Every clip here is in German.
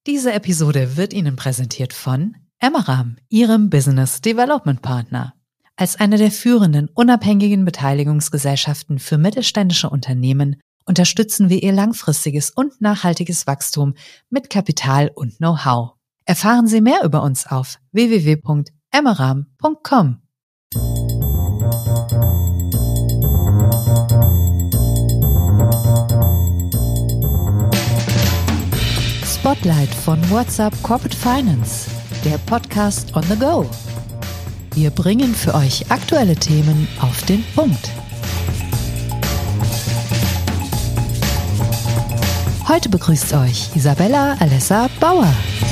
Diese Episode wird Ihnen präsentiert von Emerram, Ihrem Business Development Partner. Als eine der führenden unabhängigen Beteiligungsgesellschaften für mittelständische Unternehmen unterstützen wir ihr langfristiges und nachhaltiges Wachstum mit Kapital und Know-how. Erfahren Sie mehr über uns auf www.emerram.com. Spotlight von WhatsUp Corporate Finance, der Podcast on the go. Wir bringen für euch aktuelle Themen auf den Punkt. Heute begrüßt euch Isabella Alessa Bauer.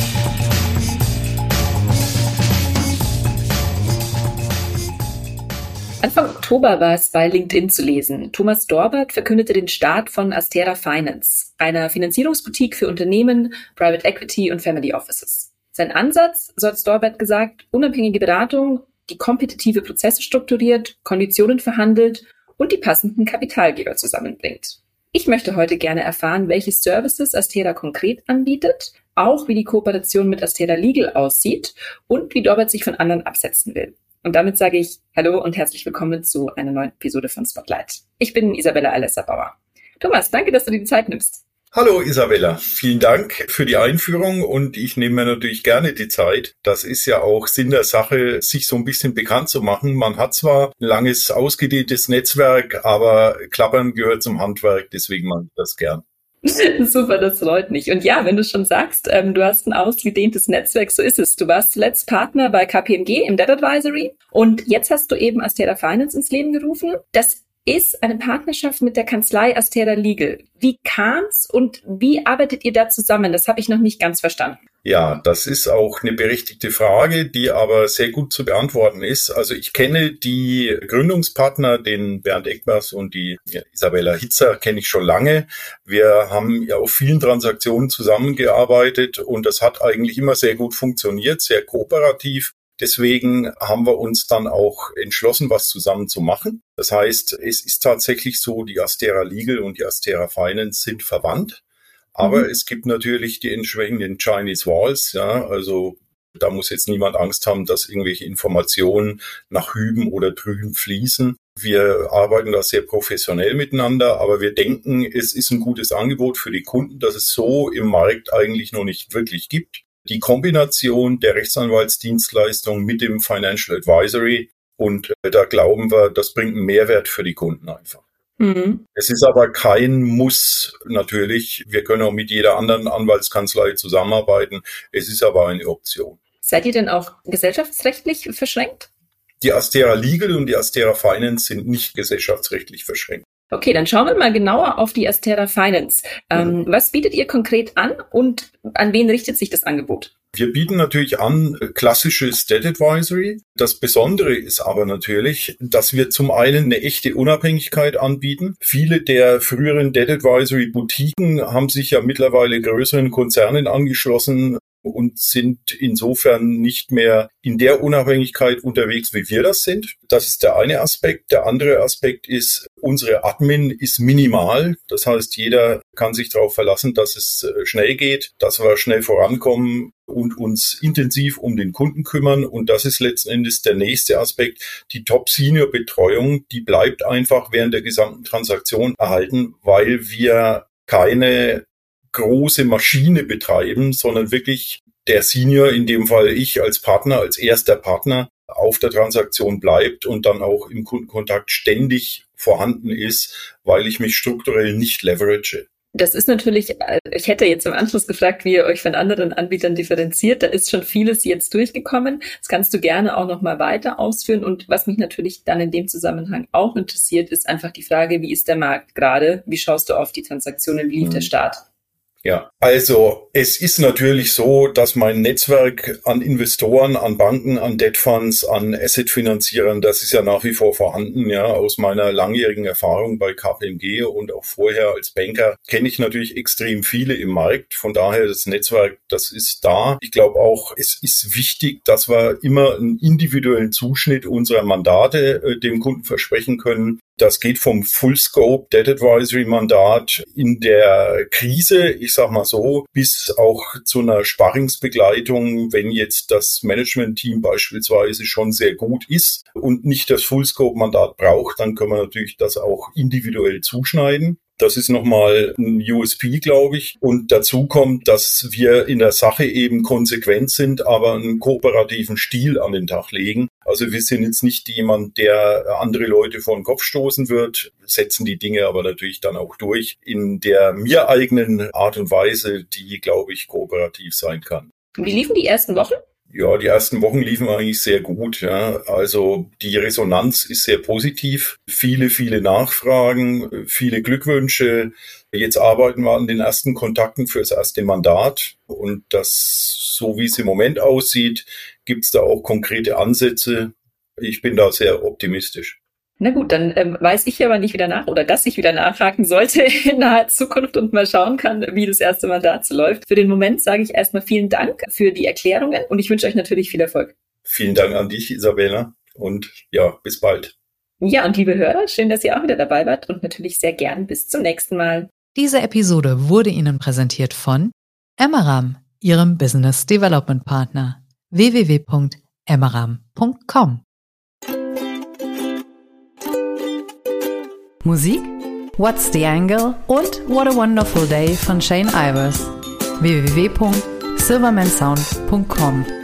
Anfang Oktober war es bei LinkedIn zu lesen. Thomas Dorbert verkündete den Start von Astera Finance, einer Finanzierungsboutique für Unternehmen, Private Equity und Family Offices. Sein Ansatz, so hat Dorbert gesagt, unabhängige Beratung, die kompetitive Prozesse strukturiert, Konditionen verhandelt und die passenden Kapitalgeber zusammenbringt. Ich möchte heute gerne erfahren, welche Services Astera konkret anbietet, auch wie die Kooperation mit Astera Legal aussieht und wie Dorbert sich von anderen absetzen will. Und damit sage ich Hallo und herzlich willkommen zu einer neuen Episode von Spotlight. Ich bin Isabella Alessa Bauer. Thomas, danke, dass du dir die Zeit nimmst. Hallo Isabella, vielen Dank für die Einführung und ich nehme mir natürlich gerne die Zeit. Das ist ja auch Sinn der Sache, sich so ein bisschen bekannt zu machen. Man hat zwar ein langes, ausgedehntes Netzwerk, aber Klappern gehört zum Handwerk, deswegen mache ich das gern. Super, das freut mich. Und ja, wenn du schon sagst, du hast ein ausgedehntes Netzwerk, so ist es. Du warst zuletzt Partner bei KPMG im Debt Advisory und jetzt hast du eben Astera Finance ins Leben gerufen. Das ist eine Partnerschaft mit der Kanzlei Astera Legal. Wie kam's und wie arbeitet ihr da zusammen? Das habe ich noch nicht ganz verstanden. Ja, das ist auch eine berechtigte Frage, die aber sehr gut zu beantworten ist. Also ich kenne die Gründungspartner, den Bernd Eckbers und die Isabella Hitzer, kenne ich schon lange. Wir haben ja auf vielen Transaktionen zusammengearbeitet und das hat eigentlich immer sehr gut funktioniert, sehr kooperativ. Deswegen haben wir uns dann auch entschlossen, was zusammen zu machen. Das heißt, es ist tatsächlich so, die Astera Legal und die Astera Finance sind verwandt. Aber es gibt natürlich die entsprechenden Chinese Walls, ja, also da muss jetzt niemand Angst haben, dass irgendwelche Informationen nach hüben oder drüben fließen. Wir arbeiten da sehr professionell miteinander, aber wir denken, es ist ein gutes Angebot für die Kunden, das es so im Markt eigentlich noch nicht wirklich gibt. Die Kombination der Rechtsanwaltsdienstleistung mit dem Financial Advisory und da glauben wir, das bringt einen Mehrwert für die Kunden einfach. Es ist aber kein Muss natürlich. Wir können auch mit jeder anderen Anwaltskanzlei zusammenarbeiten. Es ist aber eine Option. Seid ihr denn auch gesellschaftsrechtlich verschränkt? Die Astera Legal und die Astera Finance sind nicht gesellschaftsrechtlich verschränkt. Okay, dann schauen wir mal genauer auf die Astera Finance. Was bietet ihr konkret an und an wen richtet sich das Angebot? Wir bieten natürlich an klassisches Debt Advisory. Das Besondere ist aber natürlich, dass wir zum einen eine echte Unabhängigkeit anbieten. Viele der früheren Debt Advisory Boutiquen haben sich ja mittlerweile größeren Konzernen angeschlossen und sind insofern nicht mehr in der Unabhängigkeit unterwegs, wie wir das sind. Das ist der eine Aspekt. Der andere Aspekt ist, unsere Admin ist minimal. Das heißt, jeder kann sich darauf verlassen, dass es schnell geht, dass wir schnell vorankommen und uns intensiv um den Kunden kümmern. Und das ist letzten Endes der nächste Aspekt. Die Top-Senior-Betreuung, die bleibt einfach während der gesamten Transaktion erhalten, weil wir keine große Maschine betreiben, sondern wirklich der Senior, in dem Fall ich als Partner, als erster Partner auf der Transaktion bleibt und dann auch im Kundenkontakt ständig vorhanden ist, weil ich mich strukturell nicht leverage. Das ist natürlich, ich hätte jetzt im Anschluss gefragt, wie ihr euch von anderen Anbietern differenziert. Da ist schon vieles jetzt durchgekommen. Das kannst du gerne auch noch mal weiter ausführen. Und was mich natürlich dann in dem Zusammenhang auch interessiert, ist einfach die Frage, wie ist der Markt gerade? Wie schaust du auf die Transaktionen? Wie lief der Start? Ja, also es ist natürlich so, dass mein Netzwerk an Investoren, an Banken, an Debt Funds, an Asset-Finanzierern, das ist ja nach wie vor vorhanden, ja, aus meiner langjährigen Erfahrung bei KPMG und auch vorher als Banker kenne ich natürlich extrem viele im Markt. Von daher das Netzwerk, das ist da. Ich glaube auch, es ist wichtig, dass wir immer einen individuellen Zuschnitt unserer Mandate dem Kunden versprechen können. Das geht vom Full-Scope Debt Advisory Mandat in der Krise, ich sag mal so, bis auch zu einer Sparringsbegleitung, wenn jetzt das Management-Team beispielsweise schon sehr gut ist und nicht das Full-Scope Mandat braucht, dann können wir natürlich das auch individuell zuschneiden. Das ist nochmal ein USP, glaube ich. Und dazu kommt, dass wir in der Sache eben konsequent sind, aber einen kooperativen Stil an den Tag legen. Also wir sind jetzt nicht jemand, der andere Leute vor den Kopf stoßen wird, setzen die Dinge aber natürlich dann auch durch in der mir eigenen Art und Weise, die, glaube ich, kooperativ sein kann. Wie liefen die ersten Wochen? Ja, die ersten Wochen liefen eigentlich sehr gut. Ja. Also die Resonanz ist sehr positiv. Viele Nachfragen, viele Glückwünsche. Jetzt arbeiten wir an den ersten Kontakten für das erste Mandat. Und das, so wie es im Moment aussieht, gibt es da auch konkrete Ansätze. Ich bin da sehr optimistisch. Na gut, dann weiß ich aber nicht wieder nach oder dass ich wieder nachhaken sollte in naher Zukunft und mal schauen kann, wie das erste Mandat so läuft. Für den Moment sage ich erstmal vielen Dank für die Erklärungen und ich wünsche euch natürlich viel Erfolg. Vielen Dank an dich, Isabella, und ja, bis bald. Ja, und liebe Hörer, schön, dass ihr auch wieder dabei wart und natürlich sehr gern bis zum nächsten Mal. Diese Episode wurde Ihnen präsentiert von Emmaram, Ihrem Business Development Partner. www.emmaram.com. Musik What's the Angle und What a Wonderful Day von Shane Ivers. www.silvermansound.com.